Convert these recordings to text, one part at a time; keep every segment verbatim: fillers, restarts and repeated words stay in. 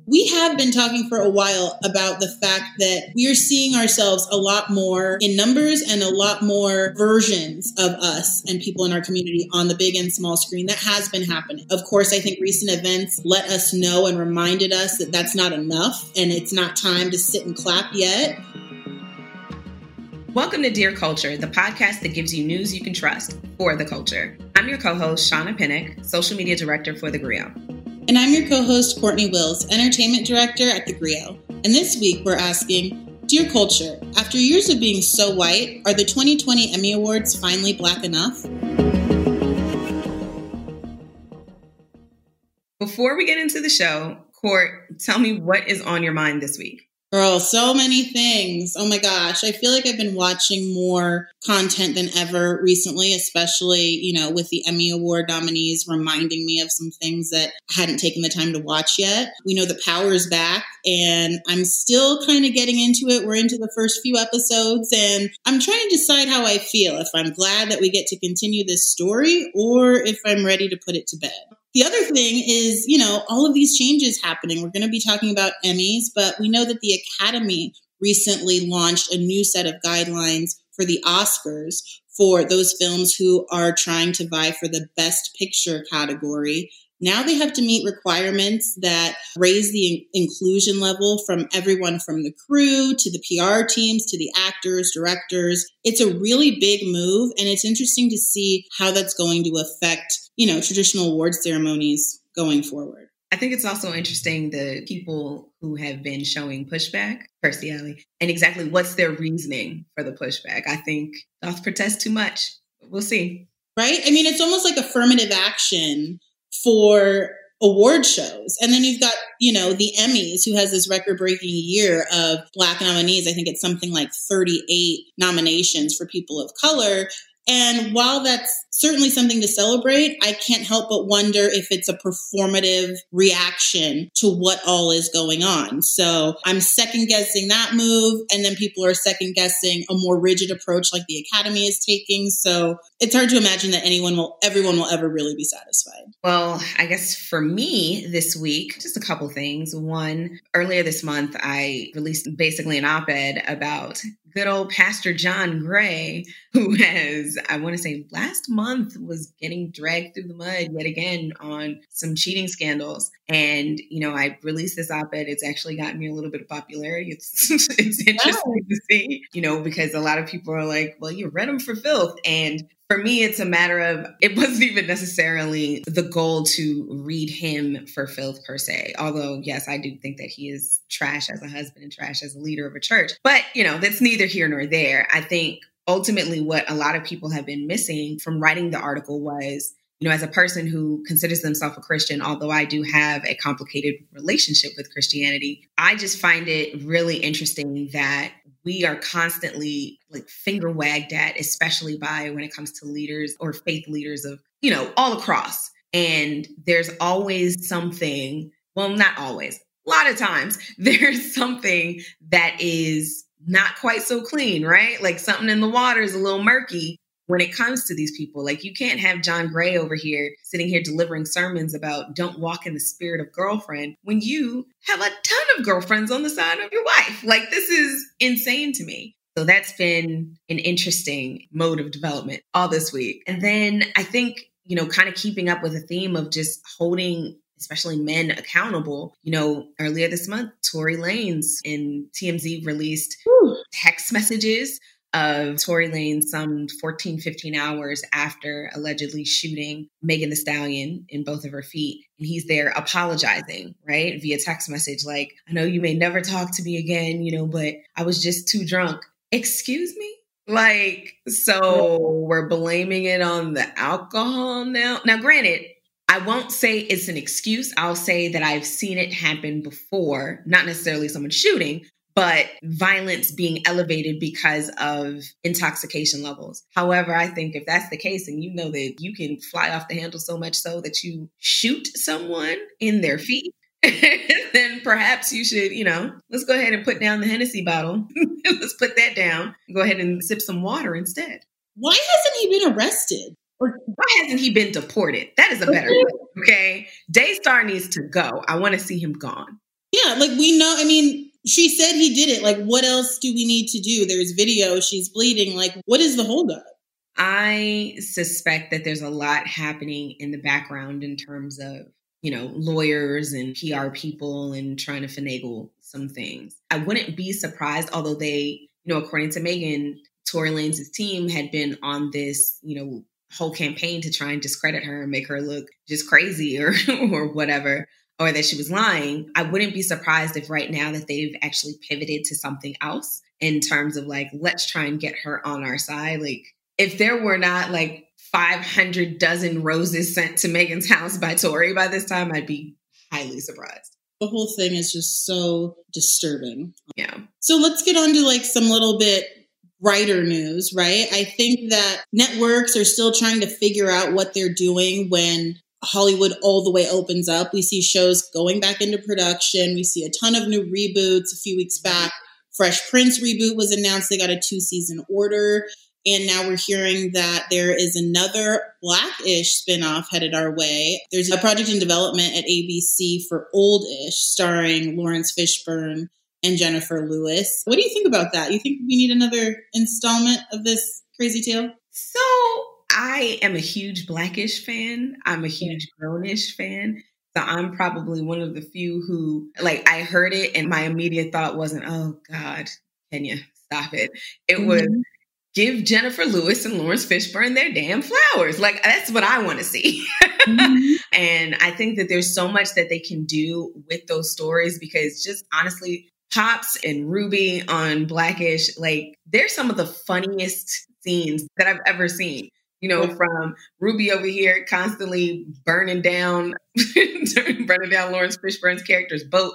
We have been talking for a while about the fact that we are seeing ourselves a lot more in numbers and a lot more versions of us and people in our community on the big and small screen. That has been happening. Of course, I think recent events let us know and reminded us that that's not enough and it's not time to sit and clap yet. Welcome to Dear Culture, the podcast that gives you news you can trust for the culture. I'm your co-host, Shauna Pinnock, social media director for The Grio. And I'm your co-host, Courtney Wills, entertainment director at The Grio. And this week we're asking, Dear Culture, after years of being so white, are the twenty twenty Emmy Awards finally black enough? Before we get into the show, Court, tell me what is on your mind this week. Girl, so many things. Oh my gosh. I feel like I've been watching more content than ever recently, especially, you know, with the Emmy Award nominees reminding me of some things that I hadn't taken the time to watch yet. We know The Power is back and I'm still kind of getting into it. We're into the first few episodes and I'm trying to decide how I feel, if I'm glad that we get to continue this story or if I'm ready to put it to bed. The other thing is, you know, all of these changes happening. We're going to be talking about Emmys, but we know that the Academy recently launched a new set of guidelines for the Oscars for those films who are trying to vie for the Best Picture category. Now they have to meet requirements that raise the in- inclusion level from everyone from the crew to the P R teams to the actors, directors. It's a really big move, and it's interesting to see how that's going to affect, you know, traditional award ceremonies going forward. I think it's also interesting the people who have been showing pushback, Kirstie Alley, and exactly what's their reasoning for the pushback. I think doth protest too much. We'll see. Right? I mean, it's almost like affirmative action for award shows. And then you've got, you know, the Emmys, who has this record-breaking year of Black nominees. I think it's something like thirty-eight nominations for people of color. And while that's certainly something to celebrate, I can't help but wonder if it's a performative reaction to what all is going on. So I'm second guessing that move. And then people are second guessing a more rigid approach like the Academy is taking. So it's hard to imagine that anyone will, everyone will ever really be satisfied. Well, I guess for me this week, just a couple things. One, earlier this month, I released basically an op-ed about good old Pastor John Gray, who has, I want to say last month was getting dragged through the mud yet again on some cheating scandals. And, you know, I released this op-ed. It's actually gotten me a little bit of popularity. It's, it's interesting to see, you know, because a lot of people are like, well, you read him for filth. And for me, it's a matter of, it wasn't even necessarily the goal to read him for filth per se. Although, yes, I do think that he is trash as a husband and trash as a leader of a church. But, you know, that's neither here nor there. I think ultimately what a lot of people have been missing from writing the article was, you know, as a person who considers themselves a Christian, although I do have a complicated relationship with Christianity, I just find it really interesting that we are constantly like finger wagged at, especially by when it comes to leaders or faith leaders of, you know, all across. And there's always something, well, not always, a lot of times there's something that is not quite so clean, right? Like something in the water is a little murky when it comes to these people. Like you can't have John Gray over here sitting here delivering sermons about don't walk in the spirit of girlfriend when you have a ton of girlfriends on the side of your wife. Like this is insane to me. So that's been an interesting mode of development all this week. And then I think, you know, kind of keeping up with the theme of just holding especially men accountable. You know, earlier this month, Tory Lanez in T M Z released Whew. text messages of Tory Lanez some fourteen, fifteen hours after allegedly shooting Megan Thee Stallion in both of her feet. And he's there apologizing, right? Via text message, like, I know you may never talk to me again, you know, but I was just too drunk. Excuse me? Like, so we're blaming it on the alcohol now. Now, granted, I won't say it's an excuse. I'll say that I've seen it happen before, not necessarily someone shooting, but violence being elevated because of intoxication levels. However, I think if that's the case and you know that you can fly off the handle so much so that you shoot someone in their feet, then perhaps you should, you know, let's go ahead and put down the Hennessy bottle. Let's put that down. Go ahead and sip some water instead. Why hasn't he been arrested? Or why hasn't he been deported? That is a better one, okay? Daystar needs to go. I want to see him gone. Yeah, Yeah, like we know, I mean, she said he did it. Like, what else do we need to do? There's video, she's bleeding. Like, what is the holdup? I suspect that there's a lot happening in the background in terms of, you know, lawyers and P R people and trying to finagle some things. I wouldn't be surprised, although they, you know, according to Megan, Tory Lanez's team had been on this, you know, whole campaign to try and discredit her and make her look just crazy or or whatever, or that she was lying. I wouldn't be surprised if right now that they've actually pivoted to something else in terms of like, let's try and get her on our side. Like, if there were not like five hundred dozen roses sent to Megan's house by Tory by this time, I'd be highly surprised. The whole thing is just so disturbing. Yeah. So let's get on to like some little bit brighter news, right? I think that networks are still trying to figure out what they're doing when Hollywood all the way opens up. We see shows going back into production. We see a ton of new reboots. A few weeks back, Fresh Prince reboot was announced. They got a two-season order. And now we're hearing that there is another Black-ish spinoff headed our way. There's a project in development at A B C for Old-ish, starring Lawrence Fishburne and Jennifer Lewis. What do you think about that? You think we need another installment of this crazy tale? So I am a huge Black-ish fan. I'm a huge Grown-ish fan. So I'm probably one of the few who, like, I heard it and my immediate thought wasn't, oh, God, Kenya, stop it. It mm-hmm. was, give Jennifer Lewis and Lawrence Fishburne their damn flowers. Like, that's what I want to see. Mm-hmm. And I think that there's so much that they can do with those stories because just honestly, Pops and Ruby on Black-ish, like, they're some of the funniest scenes that I've ever seen. You know, from Ruby over here constantly burning down, burning down Lawrence Fishburne's character's boat,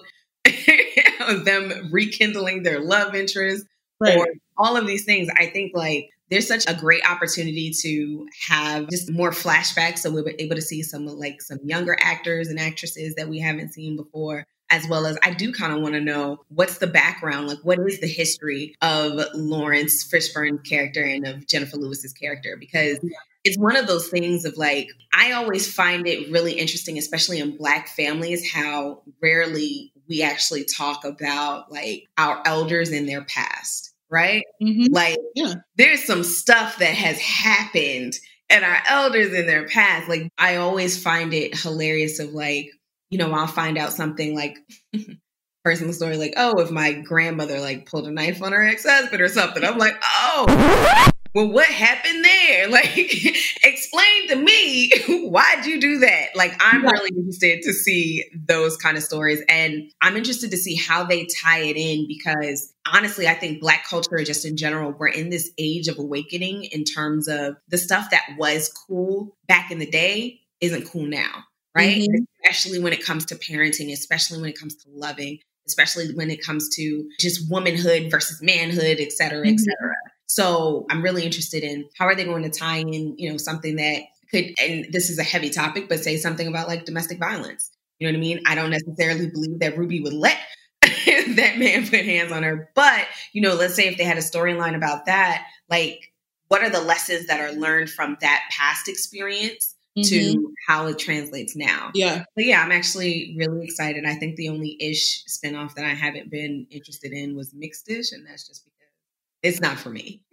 them rekindling their love interest, right. Or all of these things. I think like there's such a great opportunity to have just more flashbacks, so we're able to see some like some younger actors and actresses that we haven't seen before. As well as I do kind of want to know what's the background, like what is the history of Lawrence Fishburne's character and of Jennifer Lewis's character? Because yeah. It's one of those things of like, I always find it really interesting, especially in Black families, how rarely we actually talk about like our elders in their past, right? Mm-hmm. Like yeah. There's some stuff that has happened and our elders in their past. Like I always find it hilarious of like, you know, I'll find out something like personal story, like, oh, if my grandmother like pulled a knife on her ex-husband or something, I'm like, oh, well, what happened there? Like, explain to me, why'd you do that? Like, I'm yeah. really interested to see those kind of stories. And I'm interested to see how they tie it in because honestly, I think Black culture just in general, we're in this age of awakening in terms of the stuff that was cool back in the day isn't cool now. Right? Mm-hmm. Especially when it comes to parenting, especially when it comes to loving, especially when it comes to just womanhood versus manhood, et cetera, mm-hmm. et cetera. So I'm really interested in how are they going to tie in, you know, something that could, and this is a heavy topic, but say something about like domestic violence. You know what I mean? I don't necessarily believe that Ruby would let that man put hands on her. But, you know, let's say if they had a storyline about that, like what are the lessons that are learned from that past experience? Mm-hmm. To how it translates now. Yeah. But yeah, I'm actually really excited. I think the only ish spinoff that I haven't been interested in was Mixed-ish, and that's just because it's not for me.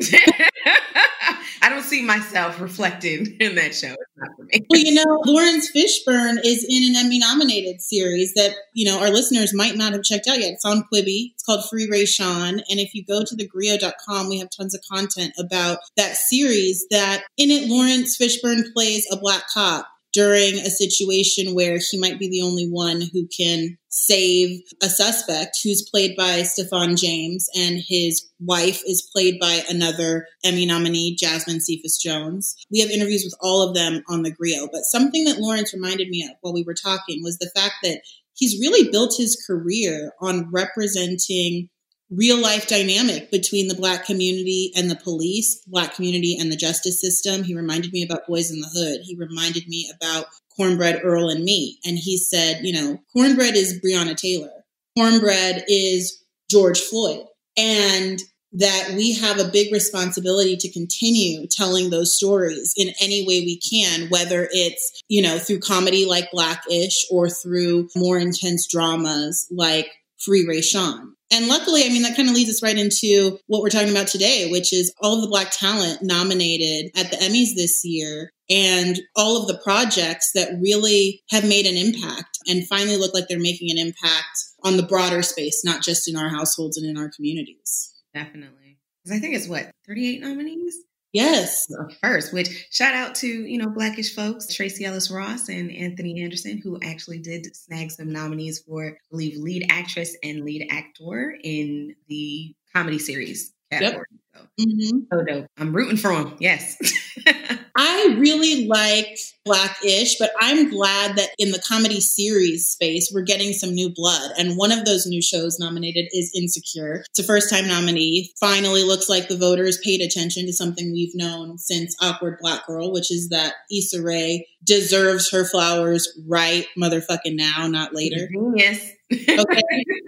I don't see myself reflected in that show. It's not for me. Well, you know, Lawrence Fishburne is in an Emmy-nominated series that, you know, our listeners might not have checked out yet. It's on Quibi. It's called Free Ray Sean. And if you go to the grio dot com, we have tons of content about that series that in it, Lawrence Fishburne plays a Black cop during a situation where he might be the only one who can save a suspect who's played by Stephan James, and his wife is played by another Emmy nominee, Jasmine Cephas Jones. We have interviews with all of them on the Grio, but something that Lawrence reminded me of while we were talking was the fact that he's really built his career on representing real life dynamic between the Black community and the police, Black community and the justice system. He reminded me about Boys in the Hood. He reminded me about Cornbread, Earl, and Me. And he said, you know, Cornbread is Breonna Taylor. Cornbread is George Floyd. And that we have a big responsibility to continue telling those stories in any way we can, whether it's, you know, through comedy like Black-ish or through more intense dramas like Free Rayshawn. And luckily, I mean, that kind of leads us right into what we're talking about today, which is all of the Black talent nominated at the Emmys this year and all of the projects that really have made an impact and finally look like they're making an impact on the broader space, not just in our households and in our communities. Definitely. Because I think it's what, thirty-eight nominees? Yes. First, which shout out to, you know, Blackish folks, Tracy Ellis Ross and Anthony Anderson, who actually did snag some nominees for, I believe, lead actress and lead actor in the comedy series category. Yep. So, mm-hmm. so dope. I'm rooting for them. Yes. I really like Blackish, but I'm glad that in the comedy series space, we're getting some new blood. And one of those new shows nominated is Insecure. It's a first-time nominee. Finally looks like the voters paid attention to something we've known since Awkward Black Girl, which is that Issa Rae deserves her flowers right motherfucking now, not later. Yes. Okay.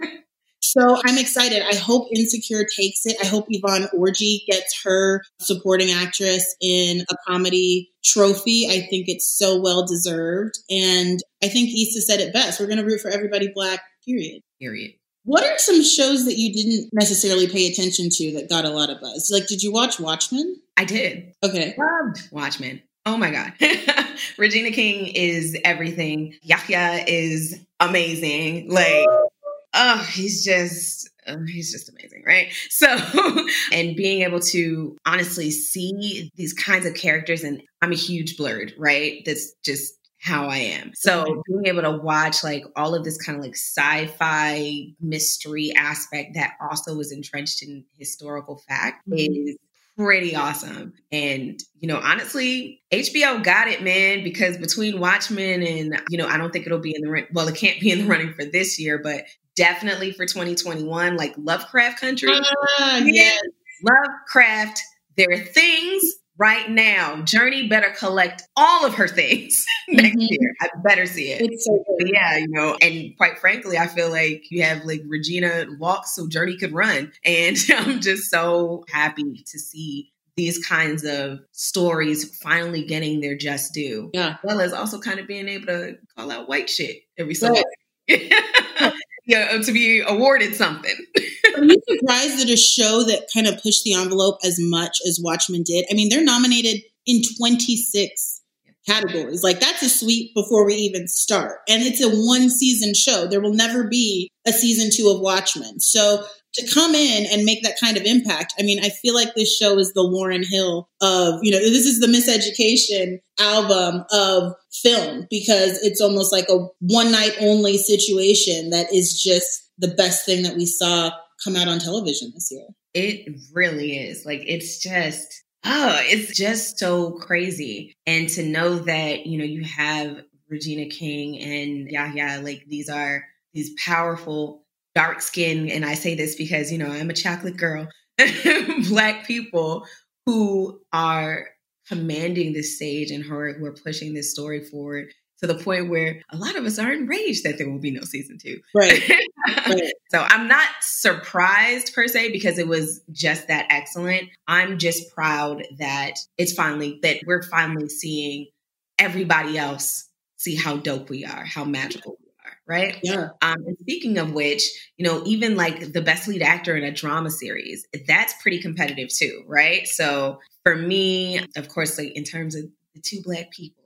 So I'm excited. I hope Insecure takes it. I hope Yvonne Orji gets her supporting actress in a comedy trophy. I think it's so well deserved. And I think Issa said it best. We're going to root for everybody Black, period. Period. What are some shows that you didn't necessarily pay attention to that got a lot of buzz? Like, did you watch Watchmen? I did. Okay. Loved Watchmen. Oh my God. Regina King is everything. Yahya is amazing. Like, oh, he's just, oh, he's just amazing, right? So, and being able to honestly see these kinds of characters, and I'm a huge blurred, right? That's just how I am. So being able to watch like all of this kind of like sci-fi mystery aspect that also is entrenched in historical fact mm-hmm. is pretty awesome. And, you know, honestly, H B O got it, man, because between Watchmen and, you know, I don't think it'll be in the run. Well, it can't be in the running for this year, but definitely for twenty twenty-one, like Lovecraft Country. Uh, yes. Lovecraft, there are things right now. Journey better collect all of her things next mm-hmm. year. I better see it. It's so good. Yeah, you know, and quite frankly, I feel like you have like Regina walk so Journey could run. And I'm just so happy to see these kinds of stories finally getting their just due. Yeah. As well as also kind of being able to call out white shit every so often. Yeah, to be awarded something. Are you surprised that a show that kind of pushed the envelope as much as Watchmen did? I mean, they're nominated in twenty-six categories. Like, that's a sweep before we even start. And it's a one season show. There will never be a season two of Watchmen. So to come in and make that kind of impact, I mean, I feel like this show is the Lauryn Hill of, you know, this is the Miseducation album of film, because it's almost like a one night only situation that is just the best thing that we saw come out on television this year. It really is. Like, it's just, oh, it's just so crazy. And to know that, you know, you have Regina King and Yahya, like these are these powerful, dark skinned, and I say this because, you know, I'm a chocolate girl, Black people who are commanding this stage and who are, who are pushing this story forward to the point where a lot of us are enraged that there will be no season two. Right. Right. So I'm not surprised per se because it was just that excellent. I'm just proud that it's finally, that we're finally seeing everybody else see how dope we are, how magical we are, right? Yeah. Um, and speaking of which, you know, even like the best lead actor in a drama series, that's pretty competitive too, right? So for me, of course, like in terms of the two Black people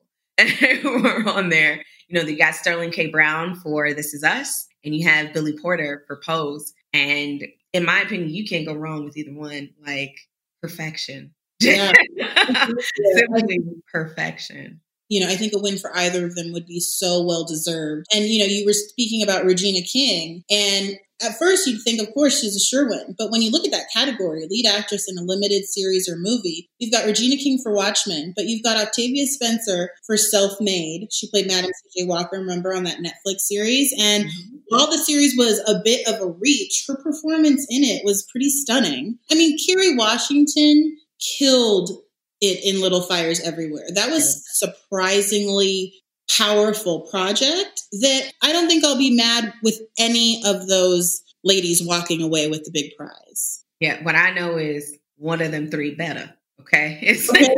who are on there, you know, you got Sterling K. Brown for This Is Us, and you have Billy Porter for Pose. And in my opinion, you can't go wrong with either one. Like, perfection. Yeah. Simply perfection. You know, I think a win for either of them would be so well deserved. And, you know, you were speaking about Regina King, and at first you'd think, of course, she's a sure win. But when you look at that category, lead actress in a limited series or movie, you've got Regina King for Watchmen, but you've got Octavia Spencer for Self-Made. She played Madam C J Walker, remember, on that Netflix series. And mm-hmm. while the series was a bit of a reach, her performance in it was pretty stunning. I mean, Kerry Washington killed it in Little Fires Everywhere. That was surprisingly powerful project that I don't think I'll be mad with any of those ladies walking away with the big prize. Yeah, what I know is one of them three better. Okay. It's Okay.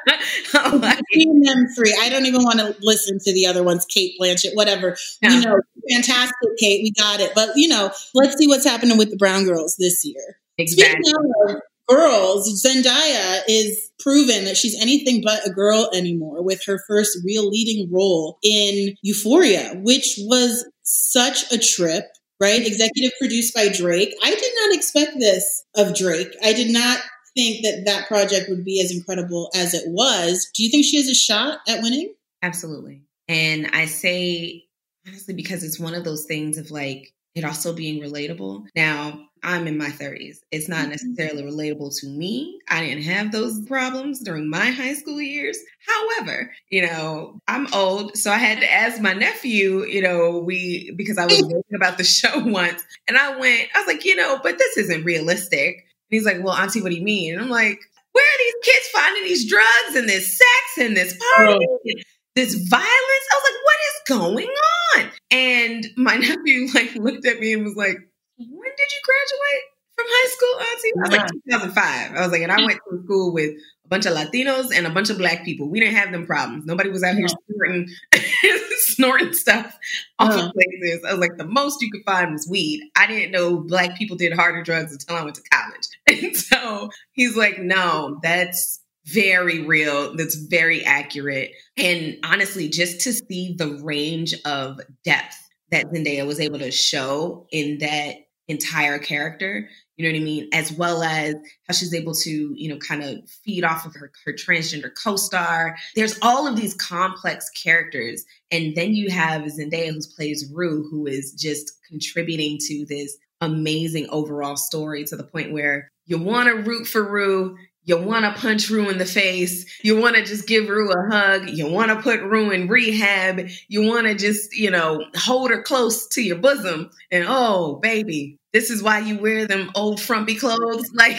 like, Between them three, I don't even want to listen to the other ones, Kate Blanchett, whatever. Yeah. You know, fantastic, Kate, we got it. But, you know, let's see what's happening with the brown girls this year. Exactly. Speaking of girls, Zendaya is proven that she's anything but a girl anymore with her first real leading role in Euphoria, which was such a trip, right? Executive produced by Drake. I did not expect this of Drake. I did not think that that project would be as incredible as it was. Do you think she has a shot at winning? Absolutely. And I say, honestly, because it's one of those things of like, it also being relatable. Now, I'm in my thirties. It's not necessarily relatable to me. I didn't have those problems during my high school years. However, you know, I'm old. So I had to ask my nephew, you know, we, because I was reading about the show once, and I went, I was like, you know, but this isn't realistic. And he's like, well, Auntie, what do you mean? And I'm like, where are these kids finding these drugs and this sex and this party Oh. and this violence? I was like, what is going on? And my nephew like looked at me and was like, when did you graduate from high school, Auntie? I was Yeah. like, two thousand five. I was like, and I went to school with a bunch of Latinos and a bunch of Black people. We didn't have them problems. Nobody was out here snorting, snorting stuff off Yeah. of places. I was like, the most you could find was weed. I didn't know Black people did harder drugs until I went to college. And so he's like, no, that's very real. That's very accurate. And honestly, just to see the range of depth that Zendaya was able to show in that entire character, you know what I mean? As well as how she's able to, you know, kind of feed off of her, her transgender co-star. There's all of these complex characters. And then you have Zendaya, who plays Rue, who is just contributing to this amazing overall story to the point where you want to root for Rue. You want to punch Rue in the face. You want to just give Rue a hug. You want to put Rue in rehab. You want to just, you know, hold her close to your bosom. And, oh, baby, this is why you wear them old frumpy clothes. Like,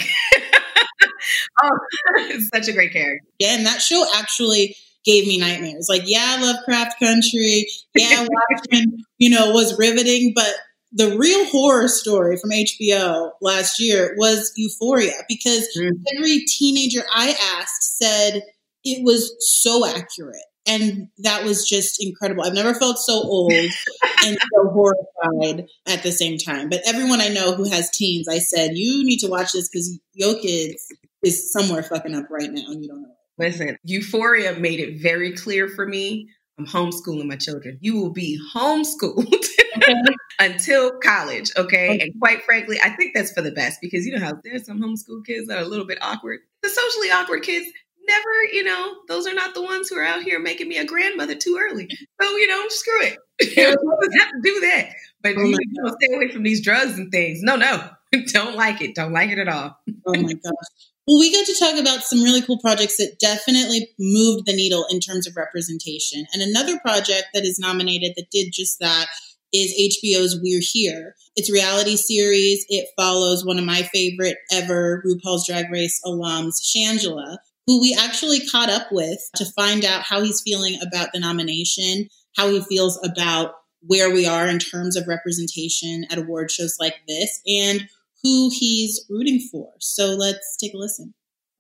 oh, it's such a great character. Yeah, and that show actually gave me nightmares. Like, yeah, Lovecraft Country. Yeah, Watchmen, you know, was riveting, but the real horror story from H B O last year was Euphoria, because mm. every teenager I asked said it was so accurate. And that was just incredible. I've never felt so old and so horrified at the same time. But everyone I know who has teens, I said, you need to watch this because your kids is somewhere fucking up right now and you don't know it. Listen, Euphoria made it very clear for me. I'm homeschooling my children. You will be homeschooled okay. until college, okay? okay? And quite frankly, I think that's for the best, because you know how there's some homeschool kids that are a little bit awkward. The socially awkward kids never, you know, those are not the ones who are out here making me a grandmother too early. So, you know, screw it. You don't have to do that. But oh you know, stay away from these drugs and things. No, no. Don't like it. Don't like it at all. Oh my gosh. Well, we got to talk about some really cool projects that definitely moved the needle in terms of representation. And another project that is nominated that did just that is H B O's We're Here. It's a reality series. It follows one of my favorite ever RuPaul's Drag Race alums, Shangela, who we actually caught up with to find out how he's feeling about the nomination, how he feels about where we are in terms of representation at award shows like this, and who he's rooting for. So let's take a listen.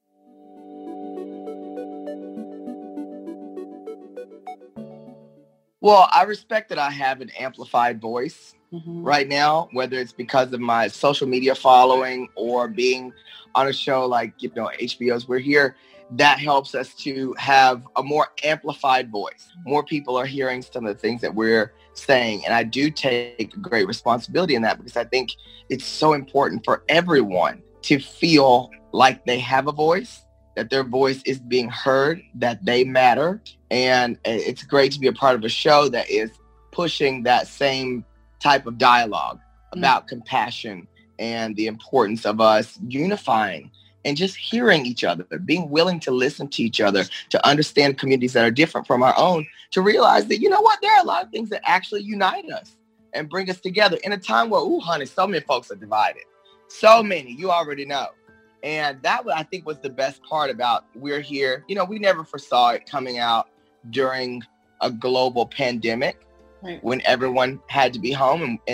Well, I respect that I have an amplified voice mm-hmm. right now, whether it's because of my social media following or being on a show like, you know, H B O's We're Here. That helps us to have a more amplified voice. More people are hearing some of the things that we're saying. And I do take great responsibility in that, because I think it's so important for everyone to feel like they have a voice, that their voice is being heard, that they matter. And it's great to be a part of a show that is pushing that same type of dialogue about mm-hmm. compassion and the importance of us unifying and just hearing each other, being willing to listen to each other, to understand communities that are different from our own, to realize that, you know what, there are a lot of things that actually unite us and bring us together in a time where, ooh, honey, so many folks are divided. So many, you already know. And that, I think, was the best part about We're Here. You know, we never foresaw it coming out during a global pandemic right. when everyone had to be home and, and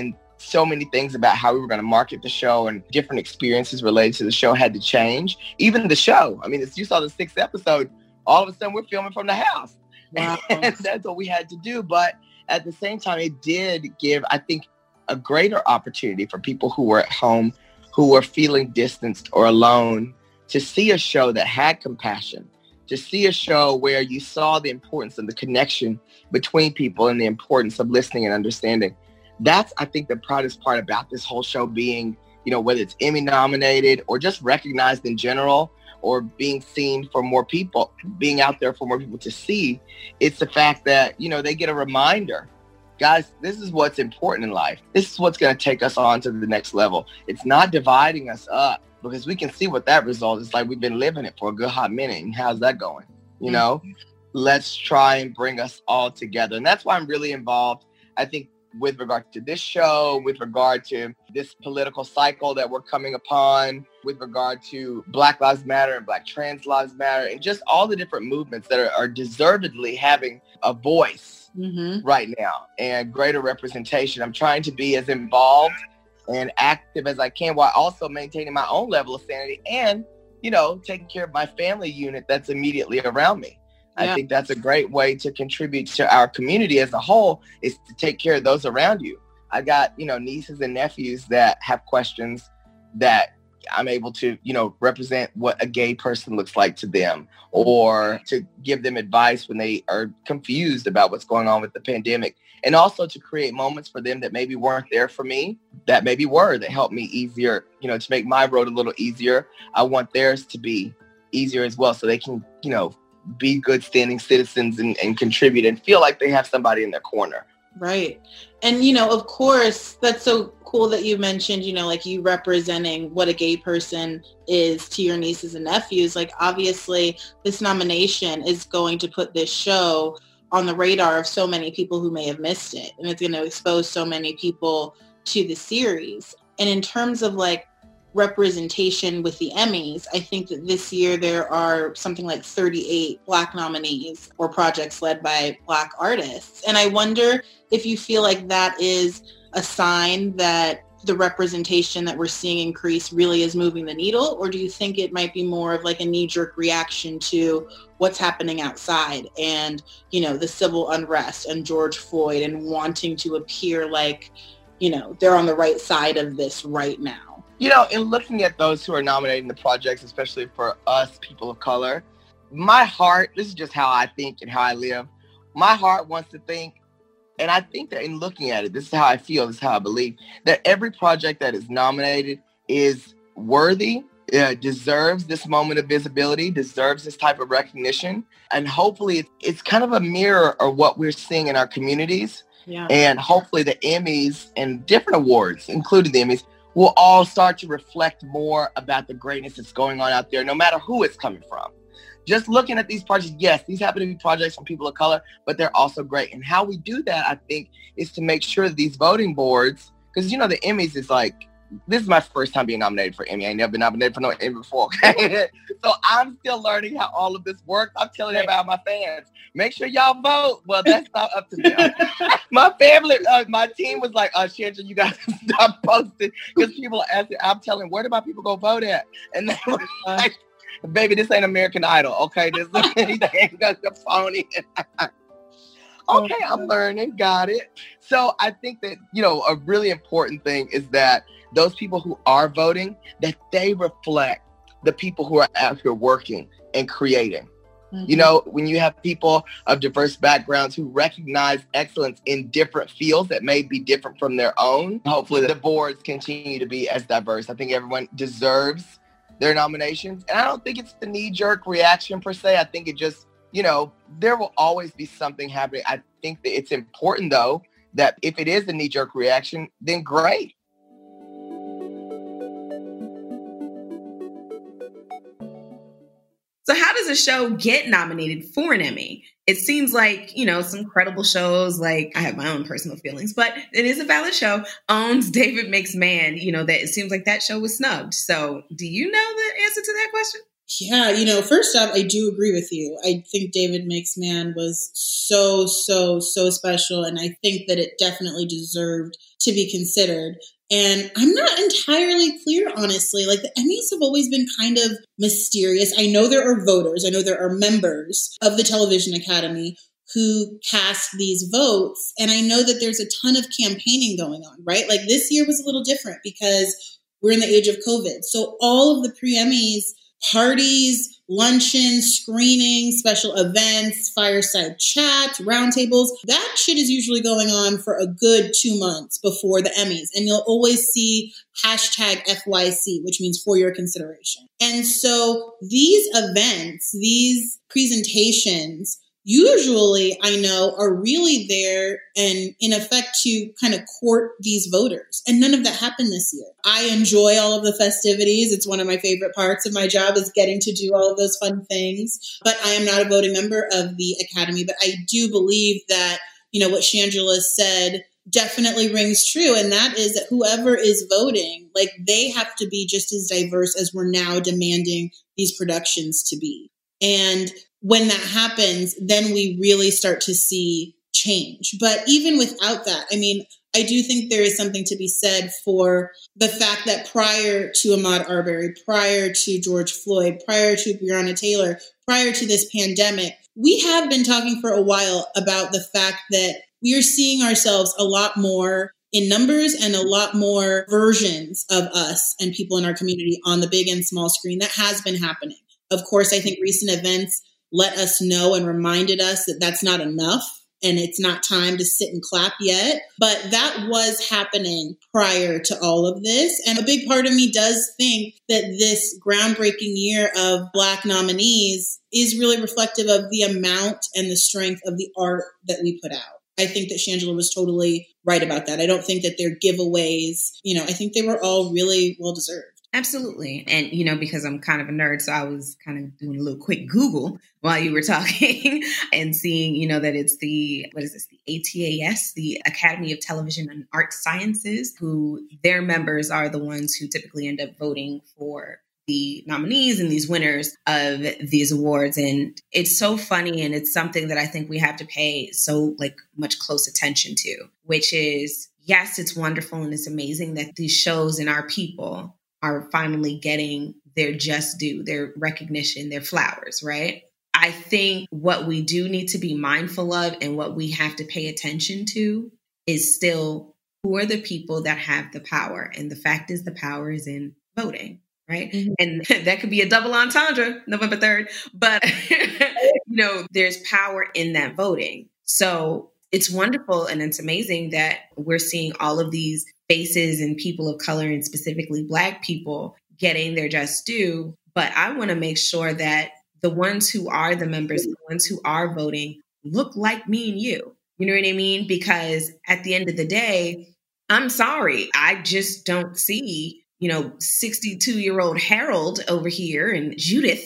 so many things about how we were going to market the show and different experiences related to the show had to change. Even the show. I mean, as you saw the sixth episode, all of a sudden we're filming from the house. Wow. And that's what we had to do. But at the same time, it did give, I think, a greater opportunity for people who were at home, who were feeling distanced or alone, to see a show that had compassion, to see a show where you saw the importance of the connection between people and the importance of listening and understanding. That's, I think, the proudest part about this whole show being, you know, whether it's Emmy nominated or just recognized in general or being seen for more people, being out there for more people to see. It's the fact that, you know, they get a reminder. Guys, this is what's important in life. This is what's going to take us on to the next level. It's not dividing us up, because we can see what that result is like. We've been living it for a good hot minute. And how's that going? You know, mm-hmm. Let's try and bring us all together. And that's why I'm really involved. I think with regard to this show, with regard to this political cycle that we're coming upon, with regard to Black Lives Matter and Black Trans Lives Matter, and just all the different movements that are, are deservedly having a voice mm-hmm. right now and greater representation. I'm trying to be as involved and active as I can while also maintaining my own level of sanity and, you know, taking care of my family unit that's immediately around me. Yeah. I think that's a great way to contribute to our community as a whole, is to take care of those around you. I got, you know, nieces and nephews that have questions that I'm able to, you know, represent what a gay person looks like to them, or to give them advice when they are confused about what's going on with the pandemic. And also to create moments for them that maybe weren't there for me, that maybe were, that helped me easier, you know, to make my road a little easier. I want theirs to be easier as well, so they can, you know, be good standing citizens and, and contribute and feel like they have somebody in their corner. Right. And, you know, of course, that's so cool that you mentioned, you know, like you representing what a gay person is to your nieces and nephews. Like, obviously, this nomination is going to put this show on the radar of so many people who may have missed it. And it's going to expose so many people to the series. And in terms of like representation with the Emmys, I think that this year there are something like thirty-eight Black nominees or projects led by Black artists. And I wonder if you feel like that is a sign that the representation that we're seeing increase really is moving the needle, or do you think it might be more of like a knee-jerk reaction to what's happening outside and, you know, the civil unrest and George Floyd and wanting to appear like, you know, they're on the right side of this right now? You know, in looking at those who are nominating the projects, especially for us, people of color, my heart, this is just how I think and how I live. My heart wants to think, and I think that in looking at it, this is how I feel, this is how I believe, that every project that is nominated is worthy, uh, deserves this moment of visibility, deserves this type of recognition. And hopefully it's, it's kind of a mirror of what we're seeing in our communities. Yeah. And hopefully the Emmys and different awards, including the Emmys, will all start to reflect more about the greatness that's going on out there, no matter who it's coming from. Just looking at these projects, yes, these happen to be projects from people of color, but they're also great. And how we do that, I think, is to make sure that these voting boards, because, you know, the Emmys is like, this is my first time being nominated for Emmy. I ain't never been nominated for no Emmy before, okay? So I'm still learning how all of this works. I'm telling everybody, my fans, make sure y'all vote. Well, that's not up to them. My family, uh, my team was like, uh, Chandra, you got to stop posting, because people are asking, I'm telling, where do my people go vote at? And they were like, baby, this ain't American Idol, okay? This ain't got the phony. Okay, I'm learning, got it. So I think that, you know, a really important thing is that those people who are voting, that they reflect the people who are out here working and creating. Mm-hmm. You know, when you have people of diverse backgrounds who recognize excellence in different fields that may be different from their own, hopefully the boards continue to be as diverse. I think everyone deserves their nominations. And I don't think it's the knee-jerk reaction per se. I think it just, you know, there will always be something happening. I think that it's important, though, that if it is a knee-jerk reaction, then great. So how does a show get nominated for an Emmy? It seems like, you know, some credible shows, like I have my own personal feelings, but it is a valid show, owns David Makes Man, you know, that it seems like that show was snubbed. So do you know the answer to that question? Yeah, you know, first off, I do agree with you. I think David Makes Man was so, so, so special. And I think that it definitely deserved to be considered. And I'm not entirely clear, honestly. Like, the Emmys have always been kind of mysterious. I know there are voters. I know there are members of the Television Academy who cast these votes. And I know that there's a ton of campaigning going on, right? Like, this year was a little different because we're in the age of COVID. So all of the pre-Emmys parties, luncheons, screenings, special events, fireside chats, roundtables. That shit is usually going on for a good two months before the Emmys. And you'll always see hashtag F Y C, which means for your consideration. And so these events, these presentations, usually, I know, are really there and in effect to kind of court these voters. And none of that happened this year. I enjoy all of the festivities. It's one of my favorite parts of my job is getting to do all of those fun things. But I am not a voting member of the Academy. But I do believe that, you know, what Shangela said definitely rings true. And that is that whoever is voting, like, they have to be just as diverse as we're now demanding these productions to be. And when that happens, then we really start to see change. But even without that, I mean, I do think there is something to be said for the fact that prior to Ahmaud Arbery, prior to George Floyd, prior to Breonna Taylor, prior to this pandemic, we have been talking for a while about the fact that we are seeing ourselves a lot more in numbers and a lot more versions of us and people in our community on the big and small screen. That has been happening. Of course, I think recent events let us know and reminded us that that's not enough and it's not time to sit and clap yet. But that was happening prior to all of this. And a big part of me does think that this groundbreaking year of Black nominees is really reflective of the amount and the strength of the art that we put out. I think that Shangela was totally right about that. I don't think that they're giveaways. You know, I think they were all really well deserved. Absolutely. And, you know, because I'm kind of a nerd, so I was kind of doing a little quick Google while you were talking and seeing, you know, that it's the, what is this, the A T A S, the Academy of Television and Art Sciences, who their members are the ones who typically end up voting for the nominees and these winners of these awards. And it's so funny. And it's something that I think we have to pay so like much close attention to, which is, yes, it's wonderful and it's amazing that these shows and our people are finally getting their just due, their recognition, their flowers, right? I think what we do need to be mindful of and what we have to pay attention to is still who are the people that have the power. And the fact is the power is in voting, right? Mm-hmm. And that could be a double entendre, November third, but you know, there's power in that voting. So it's wonderful and it's amazing that we're seeing all of these faces and people of color and specifically Black people getting their just due. But I want to make sure that the ones who are the members, the ones who are voting look like me and you. You know what I mean? Because at the end of the day, I'm sorry, I just don't see, you know, sixty-two-year-old Harold over here and Judith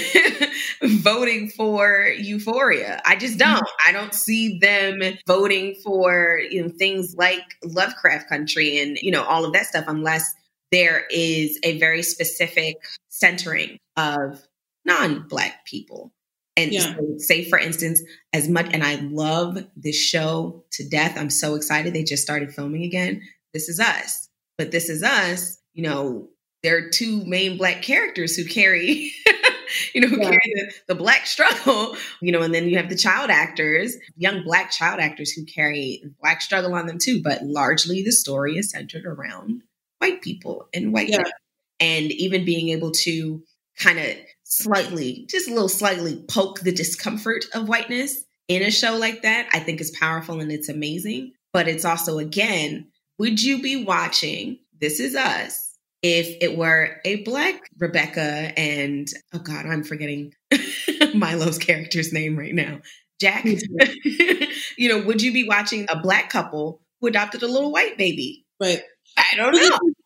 voting for Euphoria. I just don't. I don't see them voting for, you know, things like Lovecraft Country and, you know, all of that stuff unless there is a very specific centering of non-Black people. And yeah. so, say, for instance, as much, and I love this show to death. I'm so excited. They just started filming again. This Is Us. But This Is Us, you know, there are two main Black characters who carry you know, who yeah. carry the, the Black struggle, you know, and then you have the child actors, young Black child actors who carry Black struggle on them too. But largely the story is centered around white people and white yeah. men. And even being able to kind of slightly, just a little slightly poke the discomfort of whiteness in a show like that, I think is powerful and it's amazing. But it's also, again, would you be watching This Is Us if it were a Black Rebecca and, oh God, I'm forgetting Milo's character's name right now, Jack? You know, would you be watching a Black couple who adopted a little white baby? Right. I don't know.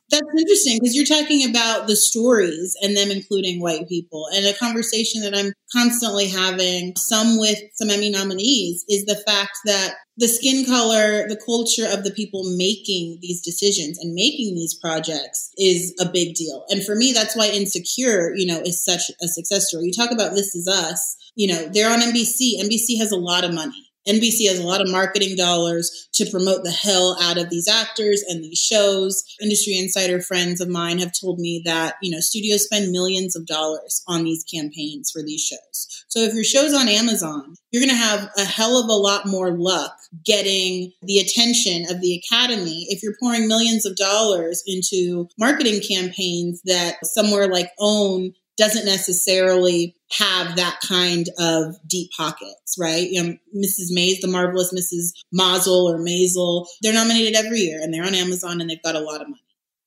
That's interesting because you're talking about the stories and them including white people. And a conversation that I'm constantly having, some with some Emmy nominees, is the fact that the skin color, the culture of the people making these decisions and making these projects is a big deal. And for me, that's why Insecure, you know, is such a success story. You talk about This Is Us, you know, they're on N B C. N B C has a lot of money. N B C has a lot of marketing dollars to promote the hell out of these actors and these shows. Industry insider friends of mine have told me that, you know, studios spend millions of dollars on these campaigns for these shows. So if your show's on Amazon, you're going to have a hell of a lot more luck getting the attention of the Academy if you're pouring millions of dollars into marketing campaigns that somewhere like OWN doesn't necessarily have that kind of deep pockets, right? You know, Missus Maisel, The Marvelous Missus Maisel or Maisel, they're nominated every year and they're on Amazon and they've got a lot of money.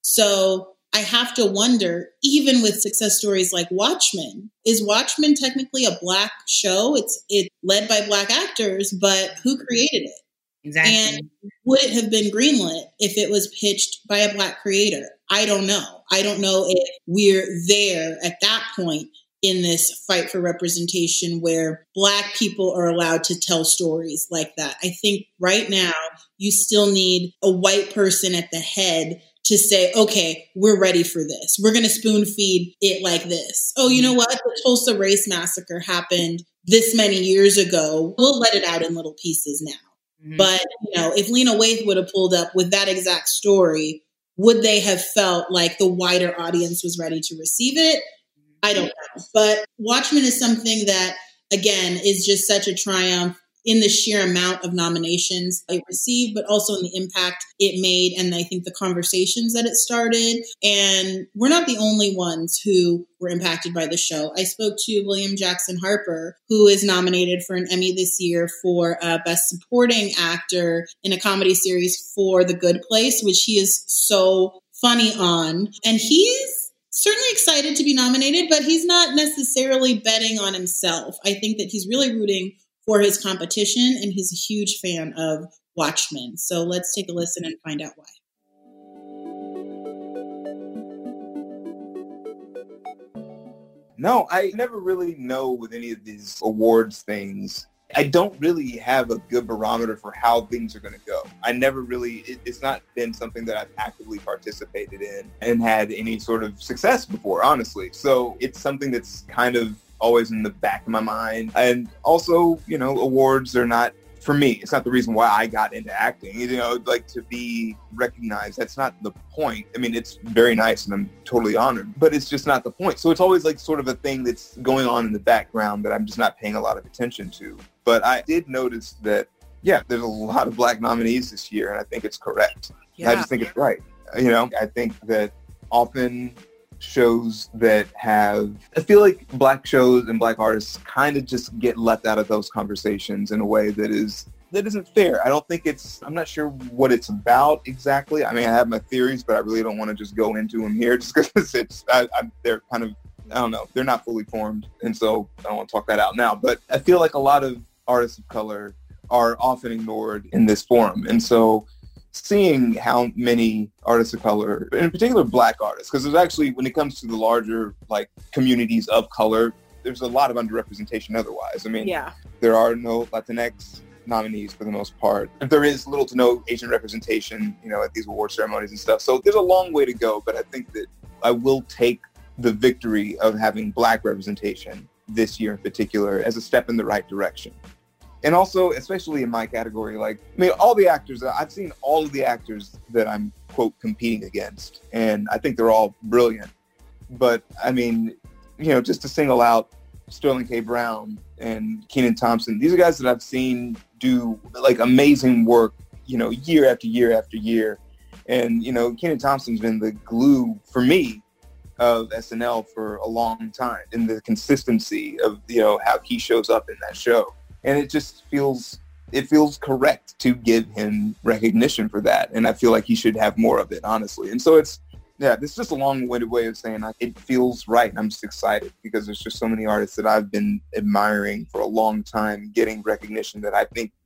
So I have to wonder, even with success stories like Watchmen, is Watchmen technically a Black show? It's it's led by Black actors, but who created it? Exactly. And would it have been greenlit if it was pitched by a Black creator? I don't know. I don't know if we're there at that point in this fight for representation where Black people are allowed to tell stories like that. I think right now you still need a white person at the head to say, okay, we're ready for this. We're going to spoon feed it like this. Oh, you know what? The Tulsa Race Massacre happened this many years ago. We'll let it out in little pieces now. Mm-hmm. But, you know, if Lena Waithe would have pulled up with that exact story, would they have felt like the wider audience was ready to receive it? I don't know. But Watchmen is something that, again, is just such a triumph in the sheer amount of nominations it received, but also in the impact it made. And I think the conversations that it started. And we're not the only ones who were impacted by the show. I spoke to William Jackson Harper, who is nominated for an Emmy this year for uh, Best Supporting Actor in a comedy series for The Good Place, which he is so funny on. And he's certainly excited to be nominated, but he's not necessarily betting on himself. I think that he's really rooting for his competition, and he's a huge fan of Watchmen. So let's take a listen and find out why. No, I never really know with any of these awards things. I don't really have a good barometer for how things are going to go. I never really, it, it's not been something that I've actively participated in and had any sort of success before, honestly. So it's something that's kind of always in the back of my mind. And also, you know, awards are not, for me, it's not the reason why I got into acting. You know, like to be recognized, that's not the point. I mean, it's very nice and I'm totally honored, but it's just not the point. So it's always like sort of a thing that's going on in the background that I'm just not paying a lot of attention to. But I did notice that, yeah, there's a lot of Black nominees this year, and I think it's correct. Yeah. I just think it's right. You know, I think that often shows that have, I feel like Black shows and Black artists kind of just get left out of those conversations in a way that is, that isn't fair. I don't think it's, I'm not sure what it's about exactly. I mean, I have my theories, but I really don't want to just go into them here just because it's, I, I, they're kind of, I don't know, they're not fully formed. And so I don't want to talk that out now, but I feel like a lot of artists of color are often ignored in this forum. And so seeing how many artists of color, in particular Black artists, because there's actually, when it comes to the larger like communities of color, there's a lot of underrepresentation otherwise. I mean, yeah. There are no Latinx nominees for the most part. There is little to no Asian representation, you know, at these award ceremonies and stuff. So there's a long way to go, but I think that I will take the victory of having Black representation this year in particular as a step in the right direction. And also, especially in my category, like, I mean, all the actors, I've seen all of the actors that I'm, quote, competing against, and I think they're all brilliant. But, I mean, you know, just to single out Sterling K. Brown and Kenan Thompson, these are guys that I've seen do, like, amazing work, you know, year after year after year. And, you know, Kenan Thompson's been the glue, for me, of S N L for a long time, and the consistency of, you know, how he shows up in that show. And it just feels, it feels correct to give him recognition for that. And I feel like he should have more of it, honestly. And so it's, yeah, this is just a long-winded way of saying like, it feels right. And I'm just excited because there's just so many artists that I've been admiring for a long time getting recognition that I think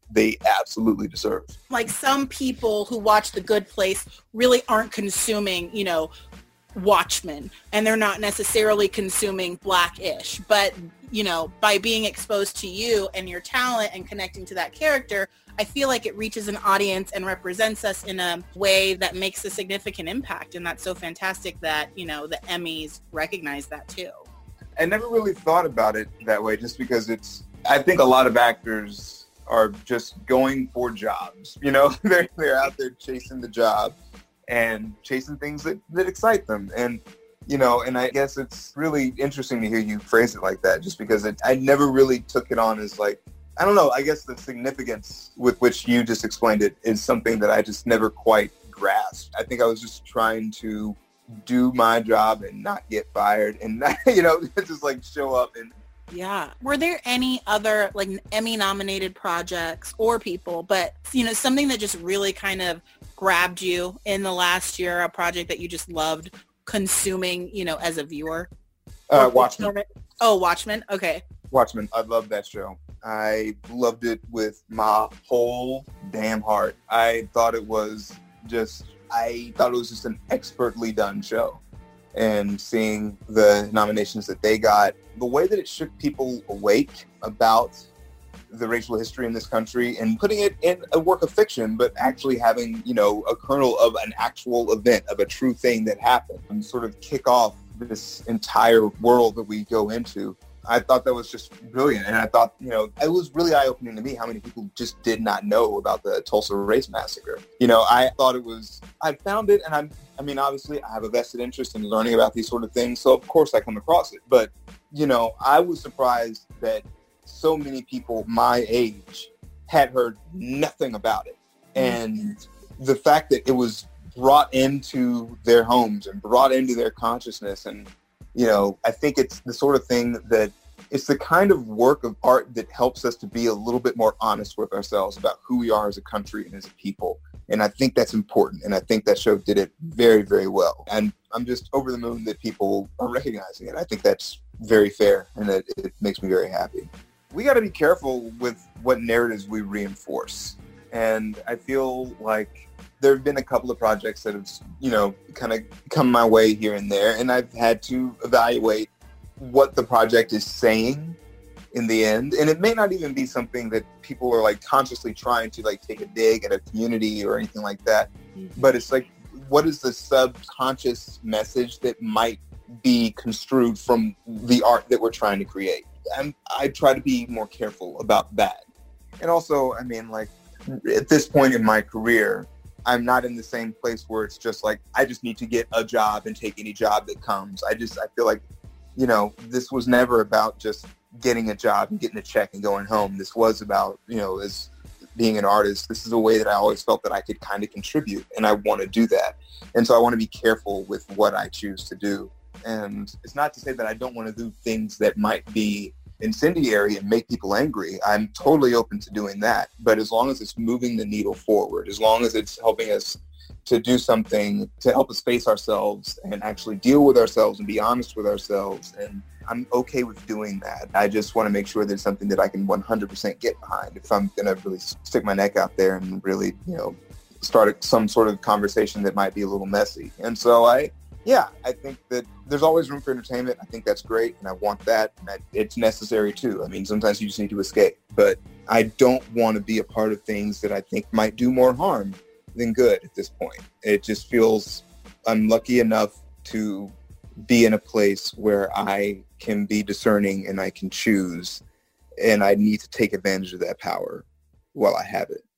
they absolutely deserve. Like some people who watch The Good Place really aren't consuming, you know, Watchmen, and they're not necessarily consuming Black-ish, but you know, by being exposed to you and your talent and connecting to that character, I feel like it reaches an audience and represents us in a way that makes a significant impact. And that's so fantastic that, you know, the Emmys recognize that too. I never really thought about it that way, just because it's, I think a lot of actors are just going for jobs. You know, they're, they're out there chasing the job and chasing things that, that excite them. And, you know, and I guess it's really interesting to hear you phrase it like that, just because it, I never really took it on as like, I don't know, I guess the significance with which you just explained it is something that I just never quite grasped. I think I was just trying to do my job and not get fired and not, you know, just like show up and. Yeah. Were there any other like Emmy nominated projects or people, but, you know, something that just really kind of grabbed you in the last year, a project that you just loved consuming, you know, as a viewer? Uh, Watchmen. Oh, Watchmen. Okay. Watchmen. I love that show. I loved it with my whole damn heart. I thought it was just, I thought it was just an expertly done show. And seeing the nominations that they got, the way that it shook people awake about the racial history in this country and putting it in a work of fiction, but actually having, you know, a kernel of an actual event, of a true thing that happened, and sort of kick off this entire world that we go into. I thought that was just brilliant. And I thought, you know, it was really eye-opening to me how many people just did not know about the Tulsa Race Massacre. You know, I thought it was, I found it, and I'm, I mean, obviously I have a vested interest in learning about these sort of things. So of course I come across it. But, you know, I was surprised that so many people my age had heard nothing about it. And the fact that it was brought into their homes and brought into their consciousness, and you know, I think it's the sort of thing that it's the kind of work of art that helps us to be a little bit more honest with ourselves about who we are as a country and as a people. And I think that's important. And I think that show did it very, very well. And I'm just over the moon that people are recognizing it. I think that's very fair, and it, it makes me very happy. We got to be careful with what narratives we reinforce. And I feel like there have been a couple of projects that have, you know, kind of come my way here and there. And I've had to evaluate what the project is saying in the end. And it may not even be something that people are like consciously trying to like take a dig at a community or anything like that. But it's like, what is the subconscious message that might be construed from the art that we're trying to create? And I try to be more careful about that. And also, I mean, like, at this point in my career, I'm not in the same place where it's just like, I just need to get a job and take any job that comes. I just, I feel like, you know, this was never about just getting a job and getting a check and going home. This was about, you know, as being an artist, this is a way that I always felt that I could kind of contribute, and I want to do that. And so I want to be careful with what I choose to do. And it's not to say that I don't want to do things that might be incendiary and make people angry. I'm totally open to doing that. But as long as it's moving the needle forward, as long as it's helping us to do something to help us face ourselves and actually deal with ourselves and be honest with ourselves, and I'm okay with doing that. I just want to make sure that it's something that I can one hundred percent get behind if I'm going to really stick my neck out there and really, you know, start some sort of conversation that might be a little messy. And so I, yeah, I think that there's always room for entertainment. I think that's great, and I want that. And I, it's necessary too. I mean, sometimes you just need to escape. But I don't want to be a part of things that I think might do more harm than good at this point. It just feels I'm lucky enough to be in a place where I can be discerning and I can choose, and I need to take advantage of that power while I have it.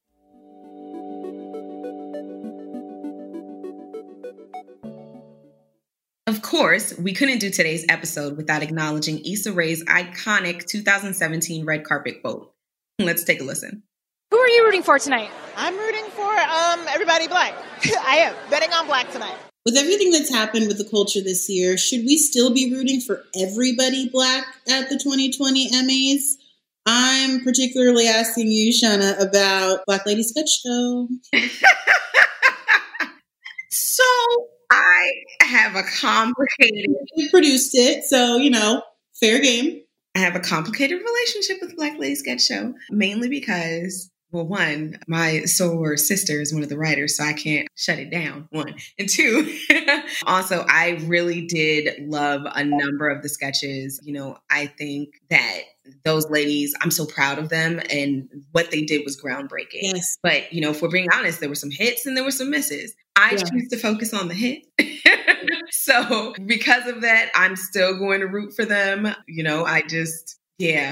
Of course, we couldn't do today's episode without acknowledging Issa Rae's iconic two thousand seventeen red carpet quote. Let's take a listen. Who are you rooting for tonight? I'm rooting for um, everybody Black. I am betting on Black tonight. With everything that's happened with the culture this year, should we still be rooting for everybody Black at the twenty twenty Emmys? I'm particularly asking you, Shauna, about Black Lady Sketch Show. So I have a complicated... We produced it, so, you know, fair game. I have a complicated relationship with Black Lady Sketch Show, mainly because well, one, my soror sister is one of the writers, so I can't shut it down, one. And two, also, I really did love a number of the sketches. You know, I think that those ladies, I'm so proud of them, and what they did was groundbreaking. Yes. But, you know, if we're being honest, there were some hits and there were some misses. I Yeah. choose to focus on the hit. So because of that, I'm still going to root for them. You know, I just, yeah.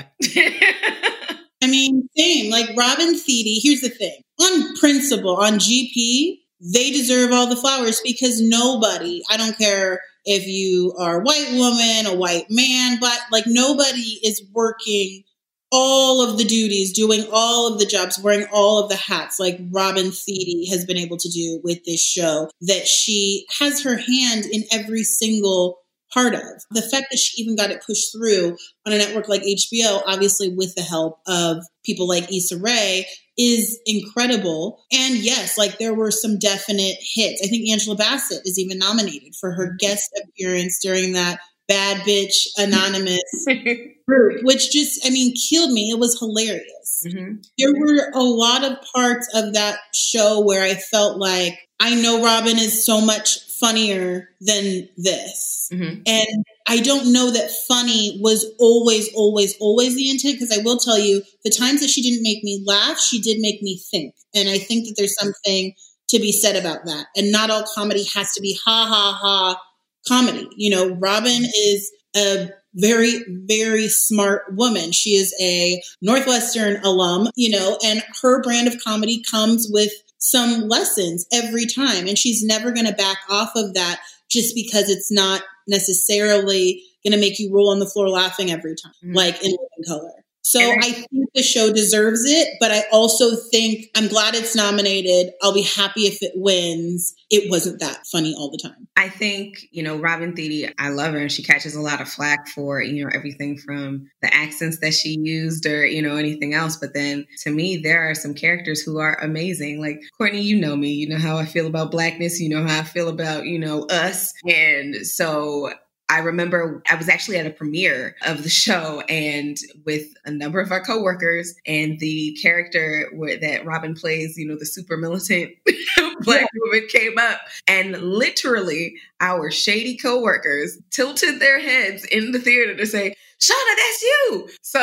I mean, same. Like Robin Thede, here's the thing. On principle, on G P, they deserve all the flowers because nobody, I don't care if you are a white woman, a white man, but like nobody is working all of the duties, doing all of the jobs, wearing all of the hats like Robin Thede has been able to do with this show, that she has her hand in every single part of. The fact that she even got it pushed through on a network like H B O, obviously with the help of people like Issa Rae, is incredible. And yes, like there were some definite hits. I think Angela Bassett is even nominated for her guest appearance during that Bad Bitch Anonymous group, which just, I mean, killed me. It was hilarious. Mm-hmm. There were a lot of parts of that show where I felt like, I know Robin is so much funnier than this. Mm-hmm. And I don't know that funny was always, always, always the intent, because I will tell you, the times that she didn't make me laugh, she did make me think. And I think that there's something to be said about that. And not all comedy has to be ha, ha, ha comedy. You know, Robin is a very, very smart woman. She is a Northwestern alum, you know, and her brand of comedy comes with some lessons every time. And she's never going to back off of that just because it's not necessarily going to make you roll on the floor laughing every time, mm-hmm. like in Living Color. So I, I think the show deserves it, but I also think I'm glad it's nominated. I'll be happy if it wins. It wasn't that funny all the time. I think, you know, Robin Thede, I love her, and she catches a lot of flack for, you know, everything from the accents that she used or, you know, anything else. But then to me, there are some characters who are amazing. Like, Courtney, you know me, you know how I feel about Blackness, you know how I feel about, you know, us. And so I remember I was actually at a premiere of the show and with a number of our coworkers, and the character where, that Robin plays, you know, the super militant Black yeah. woman came up, and literally our shady coworkers tilted their heads in the theater to say, Shauna, that's you. So,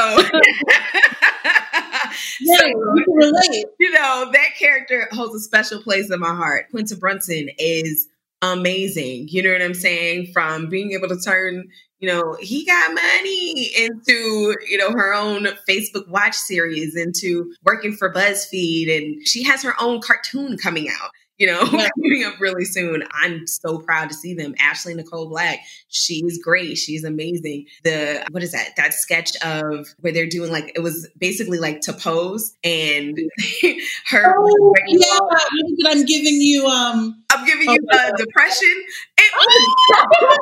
yeah, so you can relate. You know, that character holds a special place in my heart. Quinta Brunson is amazing. You know what I'm saying? From being able to turn, you know, He Got Money into, you know, her own Facebook watch series, into working for BuzzFeed. And she has her own cartoon coming out, you know, yeah. coming up really soon. I'm so proud to see them. Ashley Nicole Black, she's great. She's amazing. The, what is that? That sketch of where they're doing like, it was basically like To Pose, and her. Oh, yeah, I'm giving you, um, I'm giving you uh, depression. It was,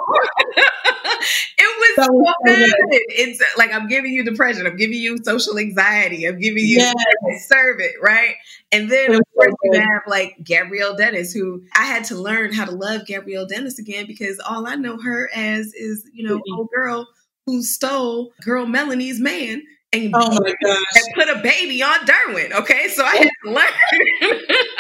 it was so good. It's like, I'm giving you depression. I'm giving you social anxiety. I'm giving you yes. serve it, right? And then, of course, you have like Gabrielle Dennis, who I had to learn how to love Gabrielle Dennis again, because all I know her as is, you know, mm-hmm. old girl who stole girl Melanie's man. And, oh my gosh. and put a baby on Derwin. Okay. So I had to learn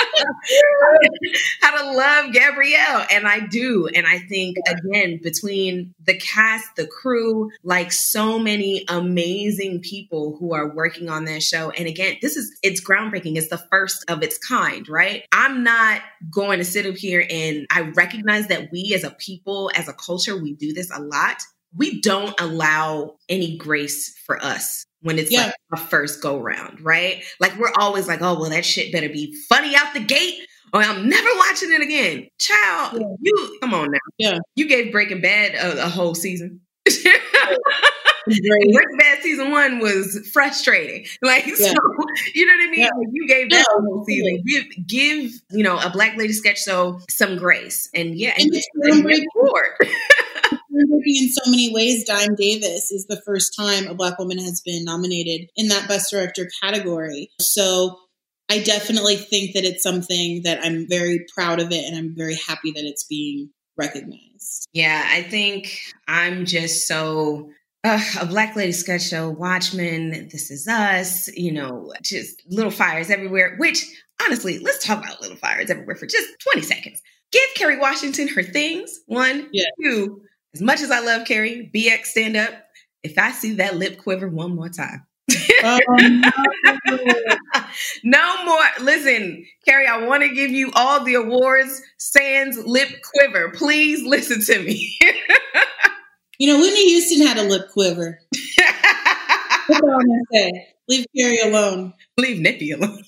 how to love Gabrielle. And I do. And I think, again, between the cast, the crew, like so many amazing people who are working on that show. And again, this is, it's groundbreaking. It's the first of its kind, right? I'm not going to sit up here, and I recognize that we as a people, as a culture, we do this a lot. We don't allow any grace for us when it's yeah. like a first go round, right? Like we're always like, oh, well, that shit better be funny out the gate or I'm never watching it again. Child, yeah. you, come on now. Yeah. You gave Breaking Bad a, a whole season. Breaking Bad season one was frustrating. Like, yeah. so, you know what I mean? Yeah. Like, you gave that yeah. a whole season. Give, give, you know, a Black Lady sketch show some grace. And yeah, and, and and break forward. In so many ways, Dime Davis is the first time a Black woman has been nominated in that Best Director category. So I definitely think that it's something that I'm very proud of it, and I'm very happy that it's being recognized. Yeah, I think I'm just so Uh, a Black Lady Sketch Show, Watchmen, This Is Us, you know, just little fires everywhere, which honestly, let's talk about little fires everywhere for just twenty seconds. Give Kerry Washington her things. One, yeah. Two, as much as I love Kerry, B X stand up. If I see that lip quiver one more time. Oh, no. No more. Listen, Kerry, I want to give you all the awards sans lip quiver. Please listen to me. You know, Whitney Houston had a lip quiver. That's all I'm going to say. Leave Kerry alone. Leave Nippy alone.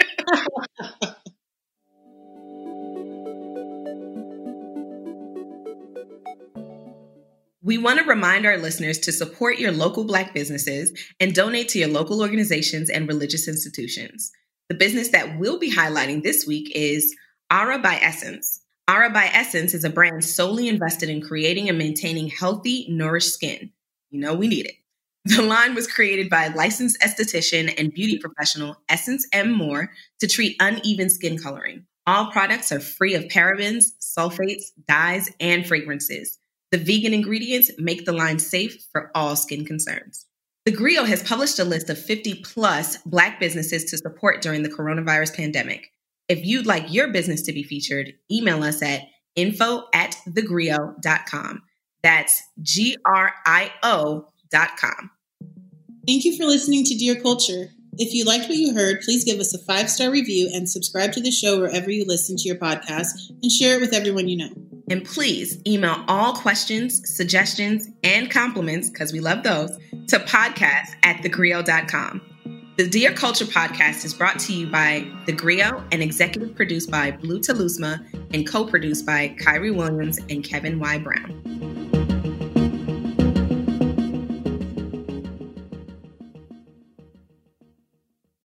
We want to remind our listeners to support your local Black businesses and donate to your local organizations and religious institutions. The business that we'll be highlighting this week is Ara by Essence. Ara by Essence is a brand solely invested in creating and maintaining healthy, nourished skin. You know we need it. The line was created by licensed esthetician and beauty professional Essence M. Moore to treat uneven skin coloring. All products are free of parabens, sulfates, dyes, and fragrances. The vegan ingredients make the line safe for all skin concerns. The Griot has published a list of fifty plus Black businesses to support during the coronavirus pandemic. If you'd like your business to be featured, email us at info at thegriot dot com. That's G R I O dot com. Thank you for listening to Dear Culture. If you liked what you heard, please give us a five-star review and subscribe to the show wherever you listen to your podcast and share it with everyone you know. And please email all questions, suggestions, and compliments, because we love those, to podcast at thegriot dot com. The Dear Culture podcast is brought to you by The Griot and executive produced by Blue Talusma and co-produced by Kyrie Williams and Kevin Y. Brown.